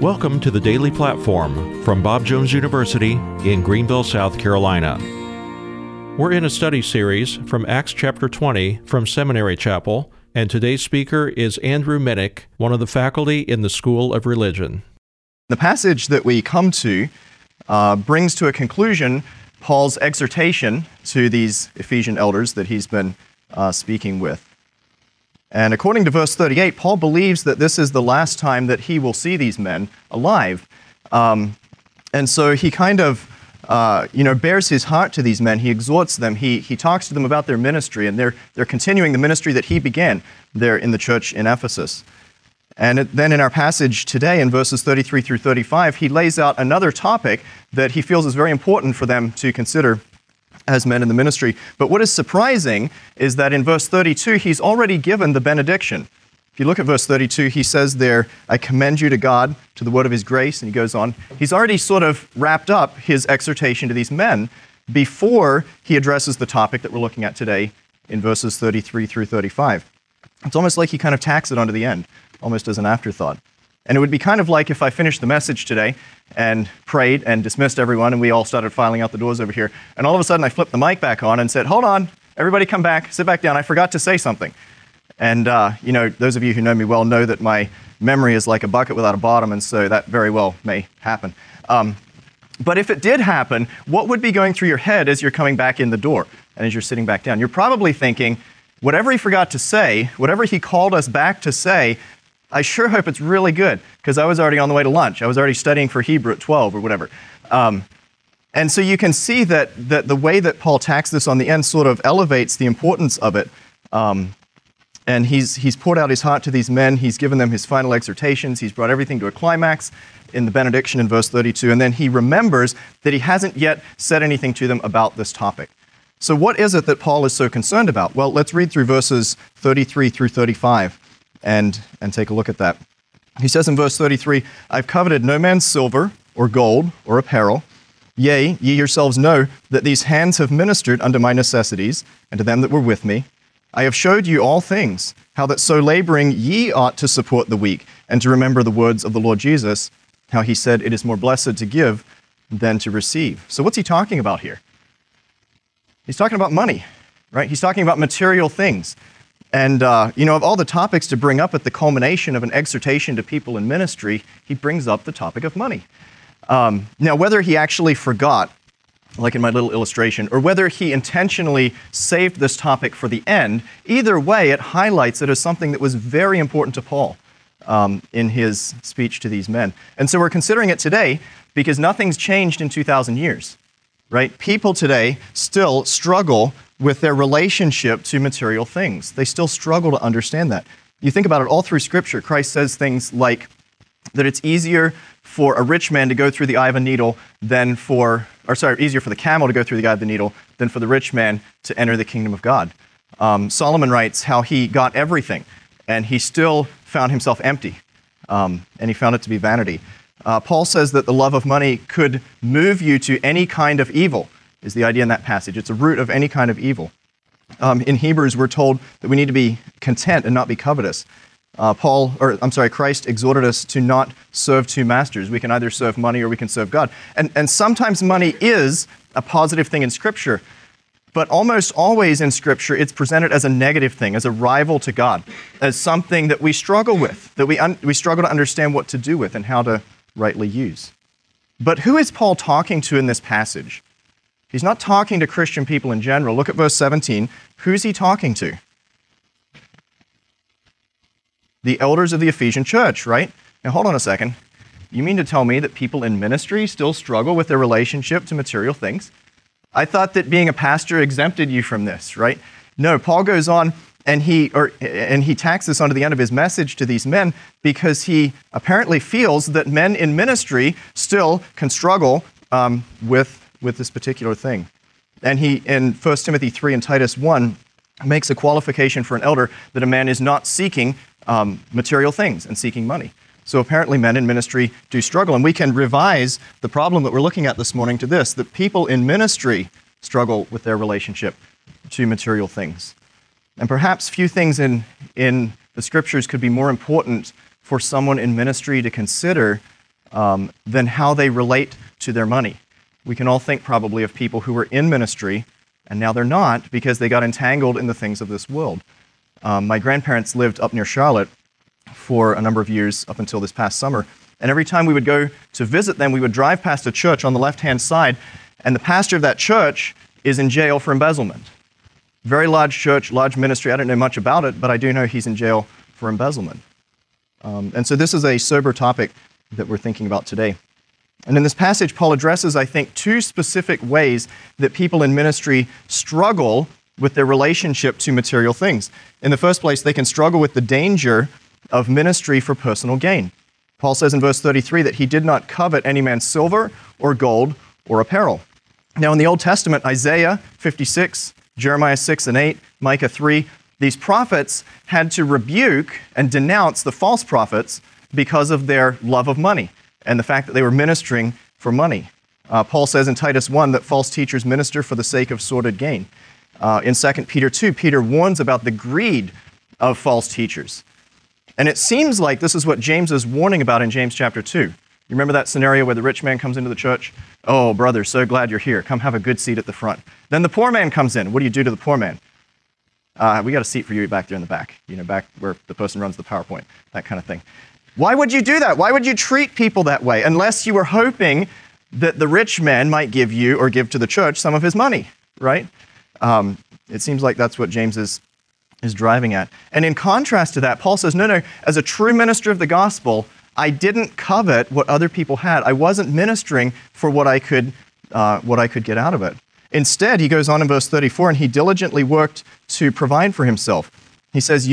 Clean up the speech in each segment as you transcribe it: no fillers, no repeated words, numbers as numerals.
Welcome to the Daily Platform from Bob Jones University in Greenville, South Carolina. We're in a study series from Acts chapter 20 from Seminary Chapel, and today's speaker is Andrew Minnick, one of the faculty in the School of Religion. The passage that we come to brings to a conclusion Paul's exhortation to these Ephesian elders that he's been speaking with. And according to verse 38, Paul believes that this is the last time that he will see these men alive. And so he kind of, bears his heart to these men. He exhorts them. He talks to them about their ministry, and they're continuing the ministry that he began there in the church in Ephesus. And then in our passage today, in verses 33 through 35, he lays out another topic that he feels is very important for them to consider as men in the ministry. But what is surprising is that in verse 32, he's already given the benediction. If you look at verse 32, he says there, I commend you to God, to the word of his grace, and he goes on. He's already sort of wrapped up his exhortation to these men before he addresses the topic that we're looking at today in verses 33 through 35. It's almost like he kind of tacks it onto the end, almost as an afterthought. And it would be kind of like if I finished the message today and prayed and dismissed everyone and we all started filing out the doors over here, and all of a sudden I flipped the mic back on and said, hold on, everybody come back, sit back down, I forgot to say something. And, those of you who know me well know that my memory is like a bucket without a bottom, and so that very well may happen. But if it did happen, what would be going through your head as you're coming back in the door and as you're sitting back down? You're probably thinking, whatever he forgot to say, whatever he called us back to say, I sure hope it's really good, because I was already on the way to lunch. I was already studying for Hebrew at 12 or whatever. And so you can see that the way that Paul tacks this on the end sort of elevates the importance of it. And he's poured out his heart to these men. He's given them his final exhortations. He's brought everything to a climax in the benediction in verse 32. And then he remembers that he hasn't yet said anything to them about this topic. So what is it that Paul is so concerned about? Well, let's read through verses 33 through 35. And take a look at that. He says in verse 33, I've coveted no man's silver or gold or apparel. Yea, ye yourselves know that these hands have ministered unto my necessities, and to them that were with me. I have showed you all things, how that so laboring ye ought to support the weak, and to remember the words of the Lord Jesus, how he said, it is more blessed to give than to receive. So what's he talking about here? He's talking about money, right? He's talking about material things. And, of all the topics to bring up at the culmination of an exhortation to people in ministry, he brings up the topic of money. Now, whether he actually forgot, like in my little illustration, or whether he intentionally saved this topic for the end, either way, it highlights it as something that was very important to Paul in his speech to these men. And so we're considering it today because nothing's changed in 2,000 years, right? People today still struggle with their relationship to material things. They still struggle to understand that. You think about it all through Scripture. Christ says things like that it's easier for a rich man to go through the eye of a needle easier for the camel to go through the eye of the needle than for the rich man to enter the kingdom of God. Solomon writes how he got everything, and he still found himself empty, and he found it to be vanity. Paul says that the love of money could move you to any kind of evil, is the idea in that passage. It's a root of any kind of evil. In Hebrews, we're told that we need to be content and not be covetous. Christ exhorted us to not serve two masters. We can either serve money or we can serve God. And sometimes money is a positive thing in Scripture, but almost always in Scripture, it's presented as a negative thing, as a rival to God, as something that we struggle with, that we struggle to understand what to do with and how to rightly use. But who is Paul talking to in this passage? He's not talking to Christian people in general. Look at verse 17. Who's he talking to? The elders of the Ephesian church, right? Now, hold on a second. You mean to tell me that people in ministry still struggle with their relationship to material things? I thought that being a pastor exempted you from this, right? No, Paul goes on and he tacks this onto the end of his message to these men because he apparently feels that men in ministry still can struggle with this particular thing. And he, in 1 Timothy 3 and Titus 1, makes a qualification for an elder that a man is not seeking material things and seeking money. So apparently men in ministry do struggle. And we can revise the problem that we're looking at this morning to this, that people in ministry struggle with their relationship to material things. And perhaps few things in the Scriptures could be more important for someone in ministry to consider than how they relate to their money. We can all think probably of people who were in ministry and now they're not because they got entangled in the things of this world. My grandparents lived up near Charlotte for a number of years up until this past summer. And every time we would go to visit them, we would drive past a church on the left-hand side, and the pastor of that church is in jail for embezzlement. Very large church, large ministry. I don't know much about it, but I do know he's in jail for embezzlement. And so this is a sober topic that we're thinking about today. And in this passage, Paul addresses, I think, two specific ways that people in ministry struggle with their relationship to material things. In the first place, they can struggle with the danger of ministry for personal gain. Paul says in verse 33 that he did not covet any man's silver or gold or apparel. Now in the Old Testament, Isaiah 56, Jeremiah 6 and 8, Micah 3, these prophets had to rebuke and denounce the false prophets because of their love of money and the fact that they were ministering for money. Paul says in Titus 1 that false teachers minister for the sake of sordid gain. In 2 Peter 2, Peter warns about the greed of false teachers. And it seems like this is what James is warning about in James chapter 2. You remember that scenario where the rich man comes into the church? Oh, brother, so glad you're here. Come have a good seat at the front. Then the poor man comes in. What do you do to the poor man? We got a seat for you back there in the back, back where the person runs the PowerPoint, that kind of thing. Why would you do that? Why would you treat people that way unless you were hoping that the rich man might give you or give to the church some of his money, right? It seems like that's what James is driving at. And in contrast to that, Paul says, no, as a true minister of the gospel, I didn't covet what other people had. I wasn't ministering for what I could get out of it. Instead, he goes on in verse 34, and he diligently worked to provide for himself. He says,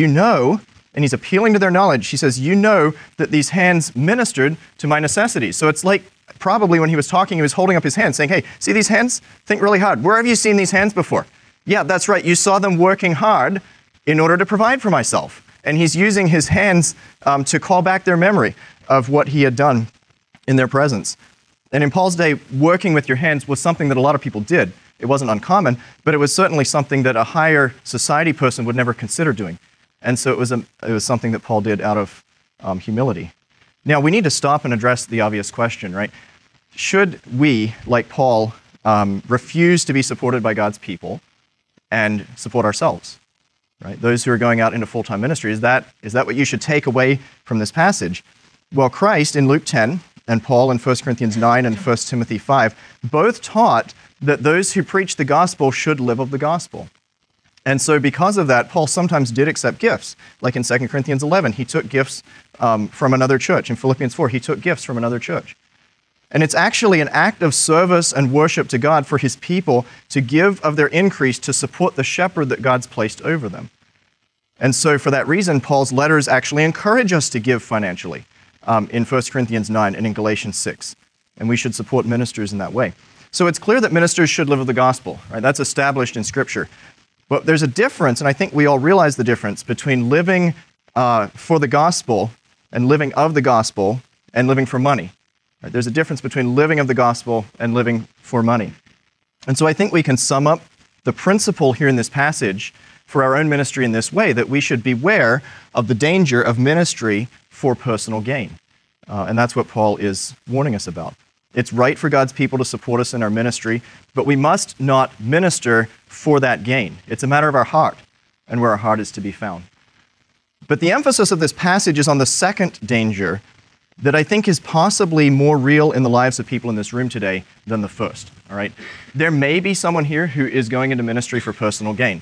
and he's appealing to their knowledge. He says, that these hands ministered to my necessities. So it's like probably when he was talking, he was holding up his hands saying, hey, see these hands? Think really hard. Where have you seen these hands before? Yeah, that's right. You saw them working hard in order to provide for myself. And he's using his hands to call back their memory of what he had done in their presence. And in Paul's day, working with your hands was something that a lot of people did. It wasn't uncommon, but it was certainly something that a higher society person would never consider doing. And so it was something that Paul did out of humility. Now, we need to stop and address the obvious question, right? Should we, like Paul, refuse to be supported by God's people and support ourselves? Right? Those who are going out into full-time ministry, is that what you should take away from this passage? Well, Christ in Luke 10 and Paul in 1 Corinthians 9 and 1 Timothy 5 both taught that those who preach the gospel should live of the gospel. And so because of that, Paul sometimes did accept gifts. Like in 2 Corinthians 11, he took gifts from another church. In Philippians 4, he took gifts from another church. And it's actually an act of service and worship to God for his people to give of their increase to support the shepherd that God's placed over them. And so for that reason, Paul's letters actually encourage us to give financially in 1 Corinthians 9 and in Galatians 6. And we should support ministers in that way. So it's clear that ministers should live of the gospel, right? That's established in Scripture. But there's a difference, and I think we all realize the difference between living for the gospel and living of the gospel and living for money. Right? There's a difference between living of the gospel and living for money. And so I think we can sum up the principle here in this passage for our own ministry in this way, that we should beware of the danger of ministry for personal gain. And that's what Paul is warning us about. It's right for God's people to support us in our ministry, but we must not minister for that gain. It's a matter of our heart and where our heart is to be found. But the emphasis of this passage is on the second danger that I think is possibly more real in the lives of people in this room today than the first. All right? There may be someone here who is going into ministry for personal gain.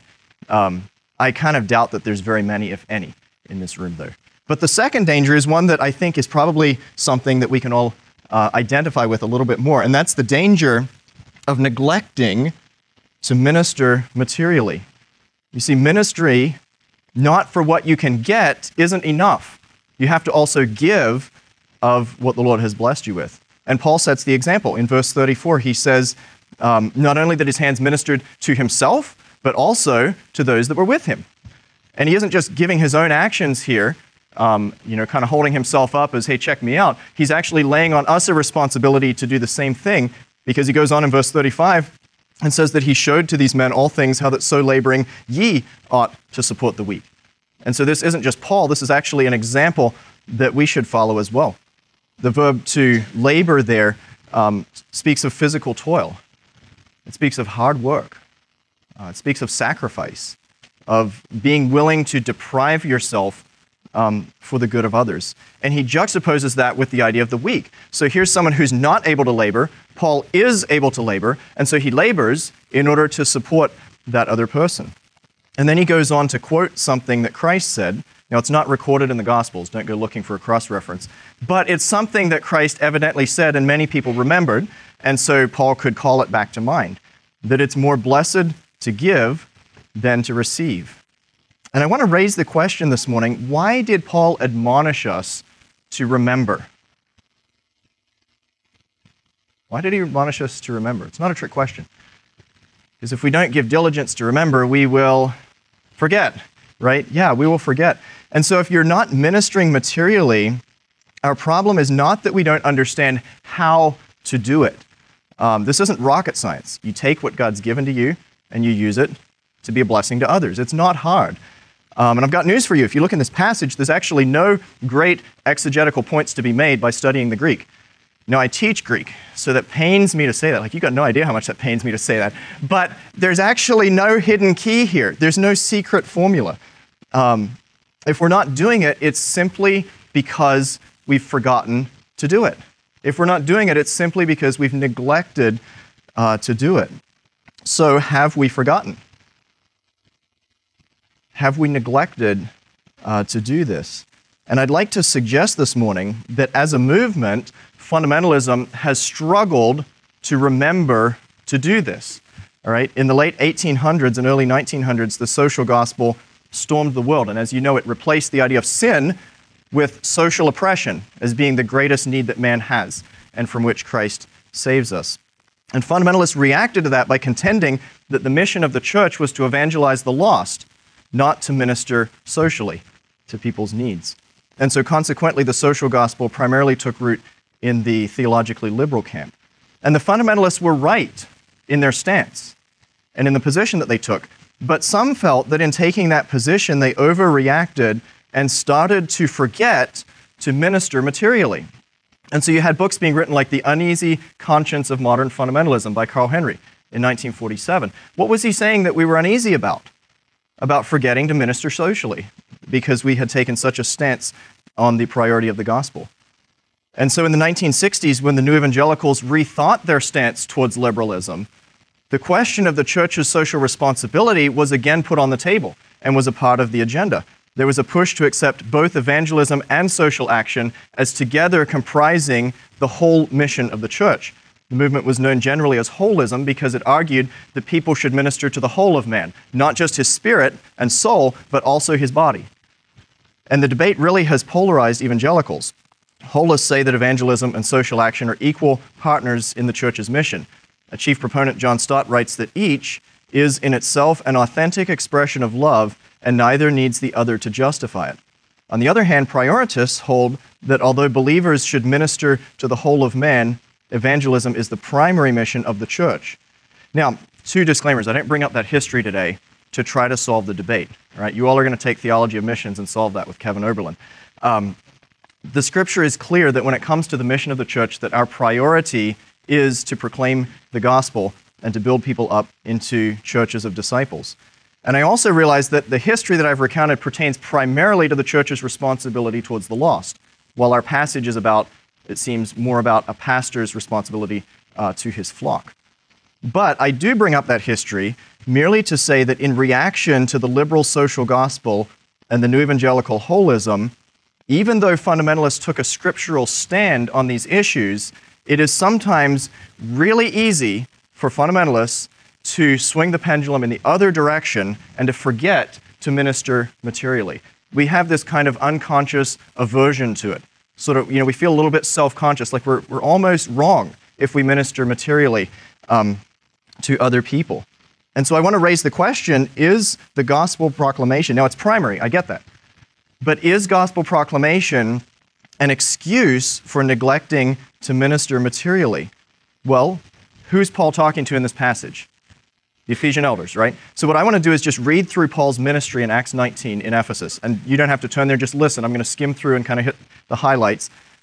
I kind of doubt that there's very many, if any, in this room, though. But the second danger is one that I think is probably something that we can all identify with a little bit more, and that's the danger of neglecting to minister materially. You see, ministry, not for what you can get, isn't enough. You have to also give of what the Lord has blessed you with. And Paul sets the example. In verse 34, he says, not only that his hands ministered to himself, but also to those that were with him. And he isn't just giving his own actions here, kind of holding himself up as, hey, check me out. He's actually laying on us a responsibility to do the same thing, because he goes on in verse 35 and says that he showed to these men all things, how that so laboring ye ought to support the weak. And so this isn't just Paul, this is actually an example that we should follow as well. The verb to labor there speaks of physical toil. It speaks of hard work. It speaks of sacrifice, of being willing to deprive yourself for the good of others. And he juxtaposes that with the idea of the weak. So here's someone who's not able to labor. Paul is able to labor, and so he labors in order to support that other person. And then he goes on to quote something that Christ said. Now, it's not recorded in the Gospels. Don't go looking for a cross-reference. But it's something that Christ evidently said and many people remembered, and so Paul could call it back to mind, that it's more blessed to give than to receive. And I want to raise the question this morning, why did Paul admonish us to remember? Why did he admonish us to remember? It's not a trick question. Because if we don't give diligence to remember, we will forget, right? Yeah, we will forget. And so if you're not ministering materially, our problem is not that we don't understand how to do it. This isn't rocket science. You take what God's given to you and you use it to be a blessing to others. It's not hard. And I've got news for you. If you look in this passage, there's actually no great exegetical points to be made by studying the Greek. Now, I teach Greek, so that pains me to say that. Like, you've got no idea how much that pains me to say that. But there's actually no hidden key here. There's no secret formula. If we're not doing it, it's simply because we've forgotten to do it. If we're not doing it, it's simply because we've neglected to do it. So, have we forgotten? Have we neglected to do this? And I'd like to suggest this morning that as a movement, fundamentalism has struggled to remember to do this. All right? In the late 1800s and early 1900s, the social gospel stormed the world. And as you know, it replaced the idea of sin with social oppression as being the greatest need that man has and from which Christ saves us. And fundamentalists reacted to that by contending that the mission of the church was to evangelize the lost, not to minister socially to people's needs. And so consequently, the social gospel primarily took root in the theologically liberal camp. And the fundamentalists were right in their stance and in the position that they took. But some felt that in taking that position, they overreacted and started to forget to minister materially. And so you had books being written like The Uneasy Conscience of Modern Fundamentalism by Carl Henry in 1947. What was he saying that we were uneasy about? About forgetting to minister socially because we had taken such a stance on the priority of the gospel. And so in the 1960s, when the New Evangelicals rethought their stance towards liberalism, the question of the church's social responsibility was again put on the table and was a part of the agenda. There was a push to accept both evangelism and social action as together comprising the whole mission of the church. The movement was known generally as holism because it argued that people should minister to the whole of man, not just his spirit and soul, but also his body. And the debate really has polarized evangelicals. Holists say that evangelism and social action are equal partners in the church's mission. A chief proponent, John Stott, writes that each is in itself an authentic expression of love, and neither needs the other to justify it. On the other hand, prioritists hold that although believers should minister to the whole of man, evangelism is the primary mission of the church. Now, two disclaimers. I didn't bring up that history today to try to solve the debate. All right? You all are going to take theology of missions and solve that with Kevin Oberlin. The scripture is clear that when it comes to the mission of the church, that our priority is to proclaim the gospel and to build people up into churches of disciples. And I also realize that the history that I've recounted pertains primarily to the church's responsibility towards the lost, while our passage is about, it seems, more about a pastor's responsibility to his flock. But I do bring up that history merely to say that in reaction to the liberal social gospel and the new evangelical holism, even though fundamentalists took a scriptural stand on these issues, it is sometimes really easy for fundamentalists to swing the pendulum in the other direction and to forget to minister materially. We have this kind of unconscious aversion to it. Sort of, we feel a little bit self-conscious, like we're almost wrong if we minister materially to other people. And so I want to raise the question, is the gospel proclamation, now it's primary, I get that, but is gospel proclamation an excuse for neglecting to minister materially? Well, who's Paul talking to in this passage? The Ephesian elders, right? So what I want to do is just read through Paul's ministry in Acts 19 in Ephesus. And you don't have to turn there, just listen. I'm going to skim through and kind of hit the highlights.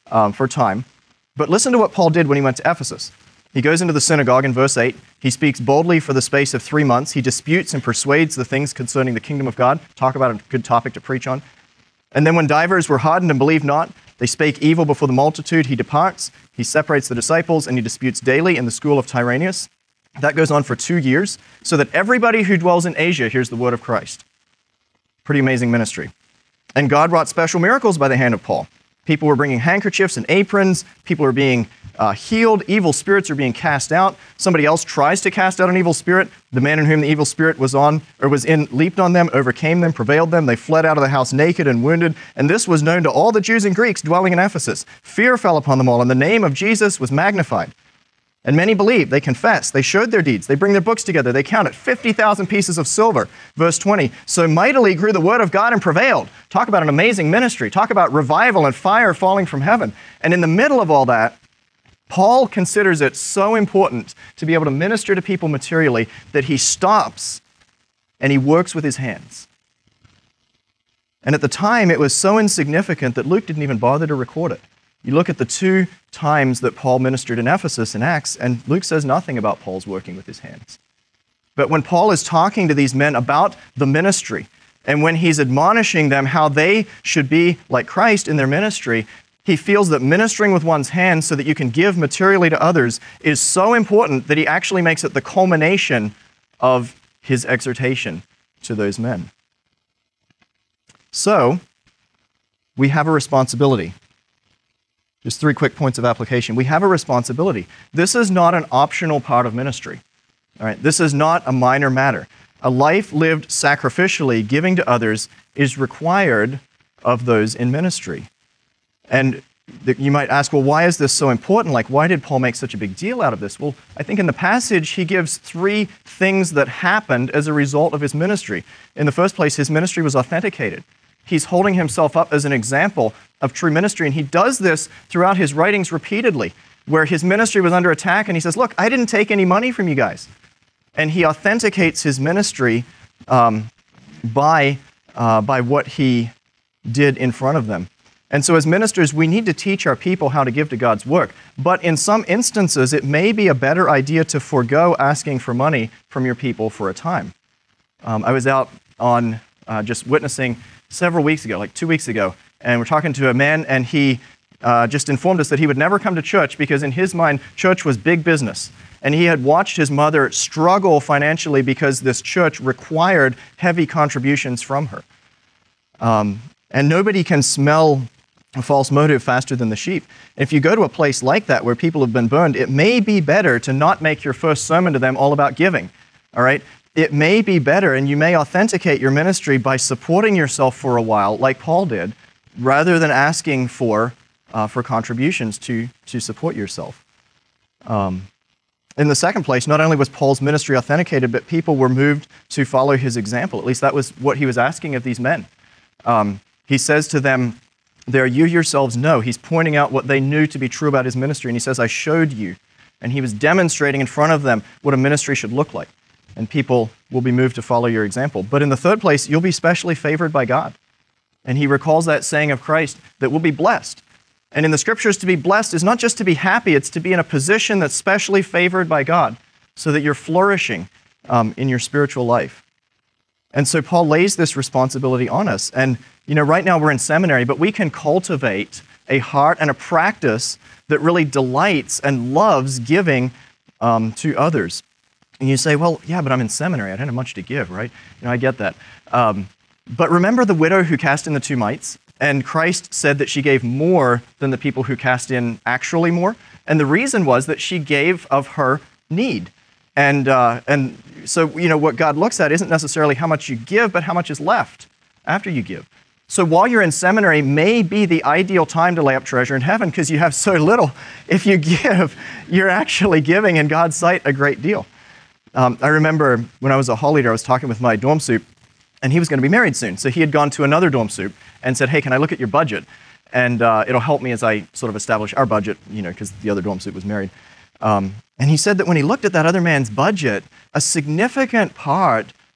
for time. But listen to what Paul did when he went to Ephesus. He goes into the synagogue in verse 8. He speaks boldly for the space of 3 months. He disputes and persuades the things concerning the kingdom of God. Talk about a good topic to preach on. And then when divers were hardened and believed not, they spake evil before the multitude. He departs. He separates the disciples, and he disputes daily in the school of Tyrannus. That goes on for 2 years, so that everybody who dwells in Asia hears the word of Christ. Pretty amazing ministry. And God wrought special miracles by the hand of Paul. People were bringing handkerchiefs and aprons. People were being healed. Evil spirits are being cast out. Somebody else tries to cast out an evil spirit. The man in whom the evil spirit was in leaped on them, overcame them, prevailed them. They fled out of the house naked and wounded. And this was known to all the Jews and Greeks dwelling in Ephesus. Fear fell upon them all, and the name of Jesus was magnified. And many believed, they confessed, they showed their deeds, they bring their books together, they counted 50,000 pieces of silver. Verse 20, so mightily grew the word of God and prevailed. Talk about an amazing ministry. Talk about revival and fire falling from heaven. And in the middle of all that, Paul considers it so important to be able to minister to people materially that he stops and he works with his hands. And at the time, it was so insignificant that Luke didn't even bother to record it. You look at the 2 times that Paul ministered in Ephesus in Acts, and Luke says nothing about Paul's working with his hands. But when Paul is talking to these men about the ministry, and when he's admonishing them how they should be like Christ in their ministry, he feels that ministering with one's hands so that you can give materially to others is so important that he actually makes it the culmination of his exhortation to those men. So, we have a responsibility. Just 3 quick points of application. We have a responsibility. This is not an optional part of ministry. All right? This is not a minor matter. A life lived sacrificially, giving to others, is required of those in ministry. And you might ask, well, why is this so important? Like, why did Paul make such a big deal out of this? Well, I think in the passage, he gives 3 things that happened as a result of his ministry. In the first place, his ministry was authenticated. He's holding himself up as an example of true ministry, and he does this throughout his writings repeatedly, where his ministry was under attack, and he says, look, I didn't take any money from you guys. And he authenticates his ministry by what he did in front of them. And so as ministers, we need to teach our people how to give to God's work. But in some instances, it may be a better idea to forego asking for money from your people for a time. I was out on just witnessing several weeks ago, like 2 weeks ago, and we're talking to a man, and he just informed us that he would never come to church because in his mind, church was big business. And he had watched his mother struggle financially because this church required heavy contributions from her. And nobody can smell a false motive faster than the sheep. If you go to a place like that where people have been burned, it may be better to not make your first sermon to them all about giving, all right? It may be better, and you may authenticate your ministry by supporting yourself for a while, like Paul did, rather than asking for contributions to support yourself. In the second place, not only was Paul's ministry authenticated, but people were moved to follow his example. At least that was what he was asking of these men. He says to them, there you yourselves know. He's pointing out what they knew to be true about his ministry, and he says, I showed you. And he was demonstrating in front of them what a ministry should look like. And people will be moved to follow your example. But in the third place, you'll be specially favored by God. And he recalls that saying of Christ that we'll be blessed. And in the scriptures, to be blessed is not just to be happy, it's to be in a position that's specially favored by God so that you're flourishing in your spiritual life. And so Paul lays this responsibility on us. And, you know, right now we're in seminary, but we can cultivate a heart and a practice that really delights and loves giving to others. And you say, well, yeah, but I'm in seminary. I don't have much to give, right? You know, I get that. But remember the widow who cast in the 2 mites? And Christ said that she gave more than the people who cast in actually more. And the reason was that she gave of her need. And so, you know, what God looks at isn't necessarily how much you give, but how much is left after you give. So while you're in seminary may be the ideal time to lay up treasure in heaven because you have so little. If you give, you're actually giving in God's sight a great deal. I remember when I was a hall leader, I was talking with my dorm soup, and he was going to be married soon. So he had gone to another dorm soup and said, hey, can I look at your budget? And it'll help me as I sort of establish our budget, you know, because the other dorm soup was married. And he said that when he looked at that other man's budget, a significant part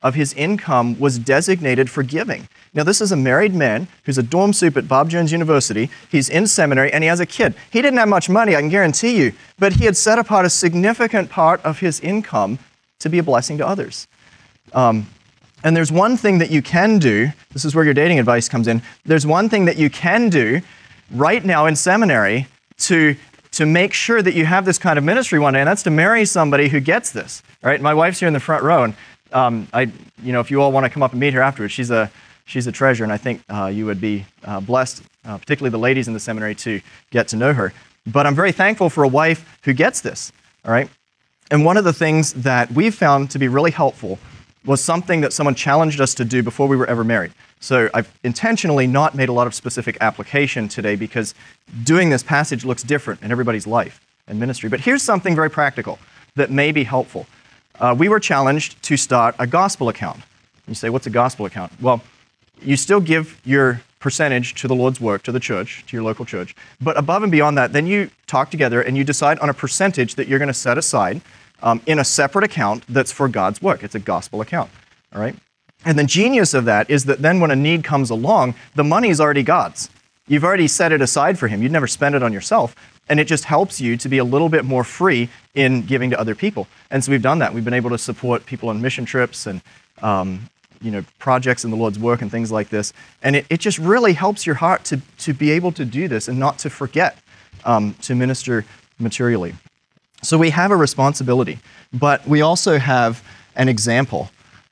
of his income was designated for giving. Now, this is a married man who's a dorm soup at Bob Jones University. He's in seminary, and he has a kid. He didn't have much money, I can guarantee you, but he had set apart a significant part of his income to be a blessing to others. And there's one thing that you can do. This is where your dating advice comes in. There's one thing that you can do right now in seminary to make sure that you have this kind of ministry one day, and that's to marry somebody who gets this. All right, my wife's here in the front row, and if you all want to come up and meet her afterwards, she's a treasure, and I think you would be blessed, particularly the ladies in the seminary, to get to know her. But I'm very thankful for a wife who gets this. All right, and one of the things that we've found to be really helpful was something that someone challenged us to do before we were ever married. So I've intentionally not made a lot of specific application today because doing this passage looks different in everybody's life and ministry. But here's something very practical that may be helpful. We were challenged to start a gospel account. You say, what's a gospel account? Well, you still give your percentage to the Lord's work, to the church, to your local church. But above and beyond that, then you talk together and you decide on a percentage that you're going to set aside in a separate account that's for God's work. It's a gospel account, all right? And the genius of that is that then when a need comes along, the money is already God's. You've already set it aside for him. You'd never spend it on yourself. And it just helps you to be a little bit more free in giving to other people. And so we've done that. We've been able to support people on mission trips and projects in the Lord's work and things like this. And it just really helps your heart to be able to do this and not to forget to minister materially. So we have a responsibility, but we also have an example.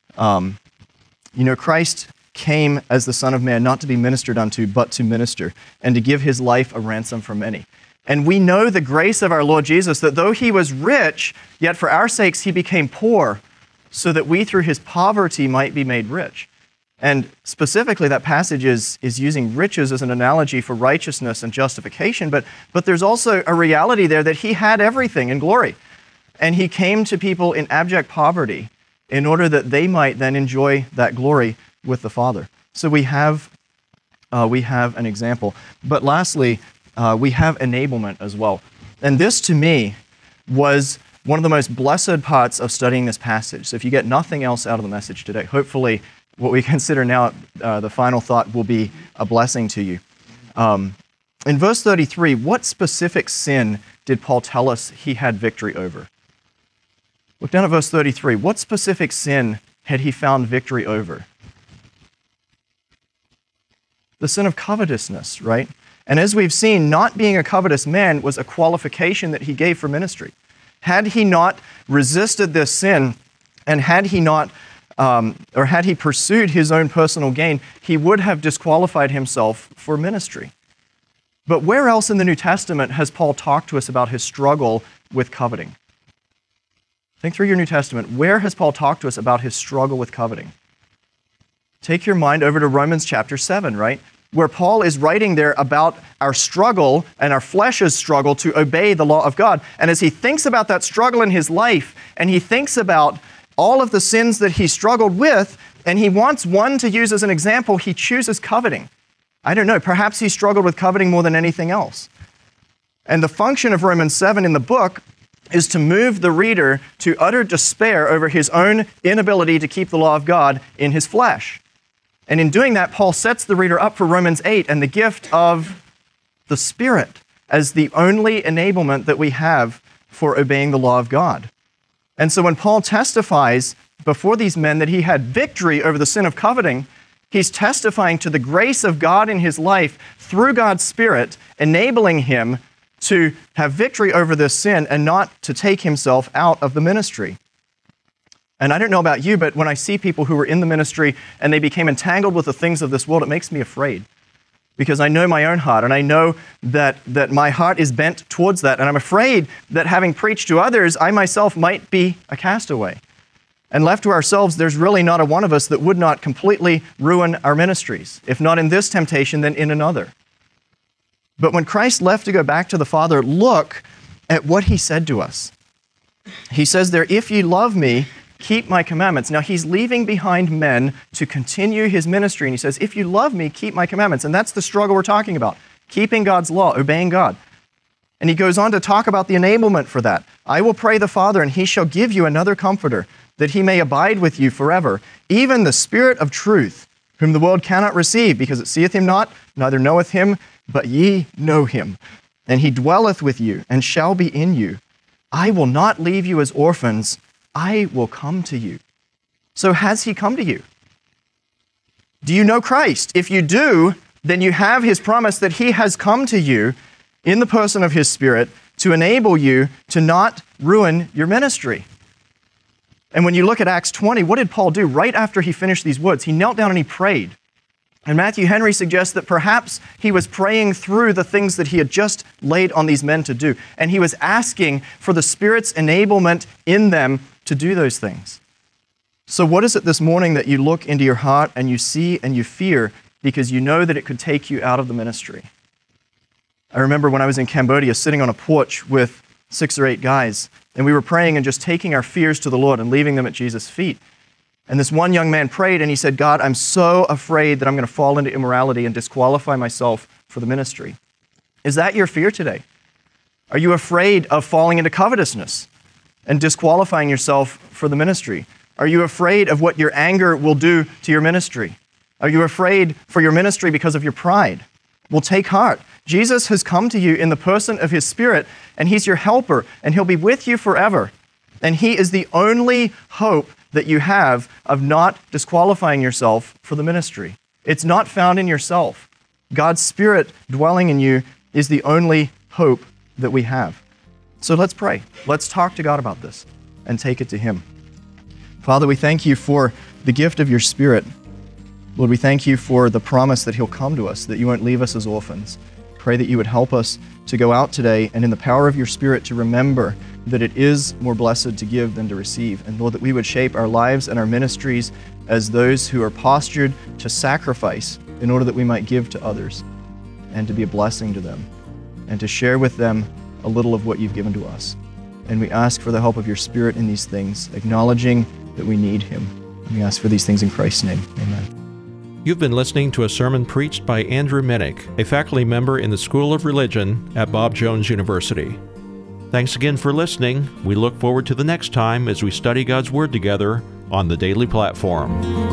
Christ came as the Son of Man not to be ministered unto, but to minister, and to give his life a ransom for many. And we know the grace of our Lord Jesus, that though he was rich, yet for our sakes he became poor, so that we through his poverty might be made rich. And specifically, that passage is using riches as an analogy for righteousness and justification, but there's also a reality there that he had everything in glory. And he came to people in abject poverty in order that they might then enjoy that glory with the Father. So we have an example. But lastly, we have enablement as well. And this, to me, was one of the most blessed parts of studying this passage. So if you get nothing else out of the message today, hopefully what we consider now the final thought will be a blessing to you. In verse 33, what specific sin did Paul tell us he had victory over? Look down at verse 33. What specific sin had he found victory over? The sin of covetousness, right? And as we've seen, not being a covetous man was a qualification that he gave for ministry. Had he not resisted this sin, and had he not had he pursued his own personal gain, he would have disqualified himself for ministry. But where else in the New Testament has Paul talked to us about his struggle with coveting? Think through your New Testament. Where has Paul talked to us about his struggle with coveting? Take your mind over to Romans chapter 7, right? Where Paul is writing there about our struggle and our flesh's struggle to obey the law of God. And as he thinks about that struggle in his life, and he thinks about all of the sins that he struggled with, and he wants one to use as an example, he chooses coveting. I don't know, perhaps he struggled with coveting more than anything else. And the function of Romans 7 in the book is to move the reader to utter despair over his own inability to keep the law of God in his flesh. And in doing that, Paul sets the reader up for Romans 8 and the gift of the Spirit as the only enablement that we have for obeying the law of God. And so when Paul testifies before these men that he had victory over the sin of coveting, he's testifying to the grace of God in his life through God's Spirit, enabling him to have victory over this sin and not to take himself out of the ministry. And I don't know about you, but when I see people who were in the ministry and they became entangled with the things of this world, it makes me afraid. Because I know my own heart, and I know that my heart is bent towards that. And I'm afraid that having preached to others, I myself might be a castaway. And left to ourselves, there's really not a one of us that would not completely ruin our ministries. If not in this temptation, then in another. But when Christ left to go back to the Father, look at what he said to us. He says there, if ye love me, keep my commandments. Now, he's leaving behind men to continue his ministry. And he says, if you love me, keep my commandments. And that's the struggle we're talking about. Keeping God's law, obeying God. And he goes on to talk about the enablement for that. I will pray the Father, and he shall give you another comforter, that he may abide with you forever, even the Spirit of truth, whom the world cannot receive, because it seeth him not, neither knoweth him, but ye know him. And he dwelleth with you, and shall be in you. I will not leave you as orphans, I will come to you. So has he come to you? Do you know Christ? If you do, then you have his promise that he has come to you in the person of his Spirit to enable you to not ruin your ministry. And when you look at Acts 20, what did Paul do right after he finished these words? He knelt down and he prayed. And Matthew Henry suggests that perhaps he was praying through the things that he had just laid on these men to do. And he was asking for the Spirit's enablement in them to do those things. So what is it this morning that you look into your heart and you see and you fear because you know that it could take you out of the ministry? I remember when I was in Cambodia sitting on a porch with 6 or 8 guys, and we were praying and just taking our fears to the Lord and leaving them at Jesus' feet. And this one young man prayed and he said, God, I'm so afraid that I'm going to fall into immorality and disqualify myself for the ministry. Is that your fear today? Are you afraid of falling into covetousness and disqualifying yourself for the ministry? Are you afraid of what your anger will do to your ministry? Are you afraid for your ministry because of your pride? Well, take heart. Jesus has come to you in the person of his Spirit, and he's your helper, and he'll be with you forever. And he is the only hope that you have of not disqualifying yourself for the ministry. It's not found in yourself. God's Spirit dwelling in you is the only hope that we have. So let's pray. Let's talk to God about this and take it to him. Father, we thank you for the gift of your Spirit. Lord, we thank you for the promise that he'll come to us, that you won't leave us as orphans. Pray that you would help us to go out today and in the power of your Spirit to remember that it is more blessed to give than to receive. And Lord, that we would shape our lives and our ministries as those who are postured to sacrifice in order that we might give to others and to be a blessing to them and to share with them a little of what you've given to us. And we ask for the help of your Spirit in these things, acknowledging that we need him. And we ask for these things in Christ's name. Amen. You've been listening to a sermon preached by Andrew Minnick, a faculty member in the School of Religion at Bob Jones University. Thanks again for listening. We look forward to the next time as we study God's Word together on the Daily Platform.